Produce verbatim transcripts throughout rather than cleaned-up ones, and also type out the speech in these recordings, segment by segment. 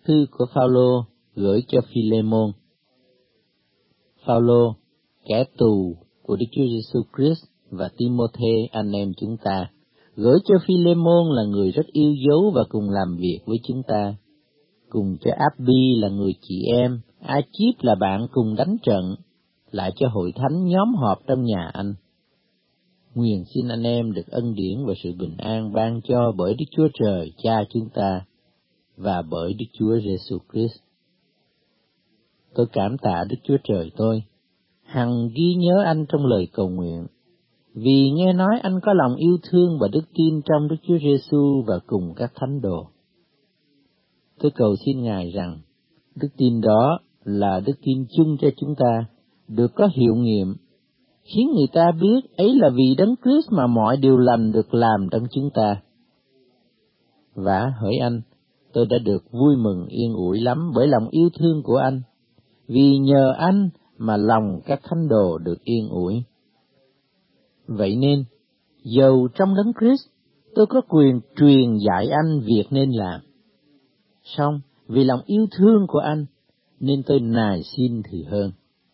thư của Phaolô gửi cho Phi-lê-môn. Phaolô, kẻ tù của Đức Chúa Giêsu Christ và Ti-mô-thê anh em chúng ta, gửi cho Phi-lê-môn là người rất yêu dấu và cùng làm việc với chúng ta, cùng cho Áp-bi là người chị em, A-chíp là bạn cùng đánh trận, lại cho hội thánh nhóm họp trong nhà anh. Nguyện xin anh em được ân điển và sự bình an ban cho bởi Đức Chúa Trời Cha chúng ta và bởi Đức Chúa Giêsu Christ. Tôi cảm tạ Đức Chúa Trời tôi, hằng ghi nhớ anh trong lời cầu nguyện, vì nghe nói anh có lòng yêu thương và đức tin trong Đức Chúa Giêsu và cùng các thánh đồ. Tôi cầu xin Ngài rằng, đức tin đó là đức tin chung cho chúng ta, được có hiệu nghiệm, khiến người ta biết ấy là vì Đấng Christ mà mọi điều lành được làm trong chúng ta. Và hỡi anh, tôi đã được vui mừng yên ủi lắm bởi lòng yêu thương của anh, vì nhờ anh mà lòng các thánh đồ được yên ủi. Vậy nên, dầu trong Đấng Christ, tôi có quyền truyền dạy anh việc nên làm. Song, vì lòng yêu thương của anh, nên tôi nài xin thì hơn.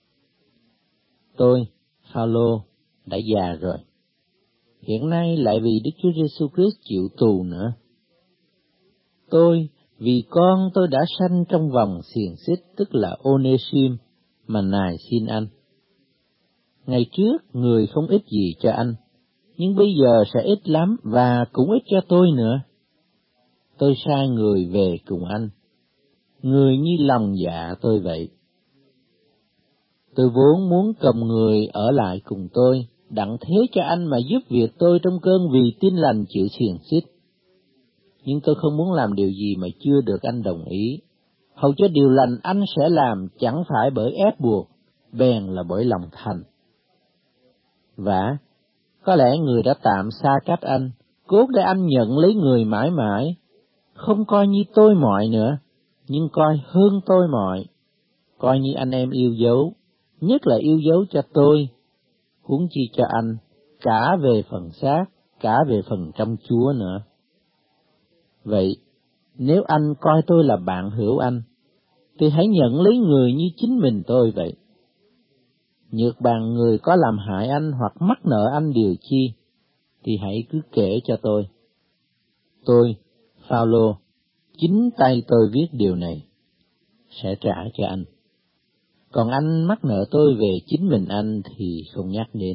Tôi, Phaolô, đã già rồi. Hiện nay lại vì Đức Chúa Giêsu Christ chịu tù nữa. Tôi, vì con tôi đã sanh trong vòng xiềng xích, tức là Onê-sim, mà nài xin anh. Ngày trước, người không ích gì cho anh, nhưng bây giờ sẽ ích lắm và cũng ích cho tôi nữa. Tôi sai người về cùng anh, người như lòng dạ tôi vậy. Tôi vốn muốn cầm người ở lại cùng tôi, đặng thế cho anh mà giúp việc tôi trong cơn vì tin lành chịu xiềng xích. Nhưng tôi không muốn làm điều gì mà chưa được anh đồng ý, hầu cho điều lành anh sẽ làm chẳng phải bởi ép buộc, bèn là bởi lòng thành. Và có lẽ người đã tạm xa cách anh, cốt để anh nhận lấy người mãi mãi, không coi như tôi mọi nữa, nhưng coi hơn tôi mọi, coi như anh em yêu dấu, nhất là yêu dấu cho tôi, huống chi cho anh, cả về phần xác, cả về phần trong Chúa nữa. Vậy, nếu anh coi tôi là bạn hữu anh, thì hãy nhận lấy người như chính mình tôi vậy. Nhược bằng người có làm hại anh hoặc mắc nợ anh điều chi, thì hãy cứ kể cho tôi. Tôi, Phaolô, chính tay tôi viết điều này, sẽ trả cho anh. Còn anh mắc nợ tôi về chính mình anh thì không nhắc đến.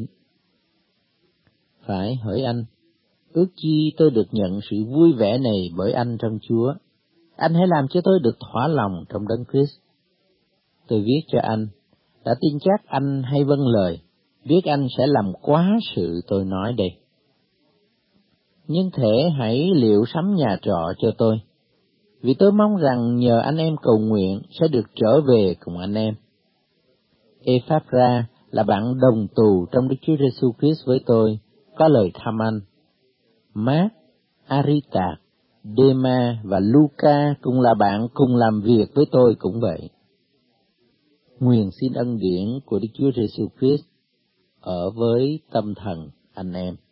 Phải hỡi anh, ước chi tôi được nhận sự vui vẻ này bởi anh trong Chúa. Anh hãy làm cho tôi được thỏa lòng trong Đấng Christ. Tôi viết cho anh, đã tin chắc anh hay vâng lời, biết anh sẽ làm quá sự tôi nói đây. Nhưng thể hãy liệu sắm nhà trọ cho tôi, vì tôi mong rằng nhờ anh em cầu nguyện sẽ được trở về cùng anh em. Ephapra là bạn đồng tù trong Đức Chúa Giêsu Christ với tôi, có lời thăm anh. Mác, Aristarch, Dema và Luca cũng là bạn cùng làm việc với tôi cũng vậy. Nguyện xin ân điển của Đức Chúa Giêsu Christ ở với tâm thần anh em.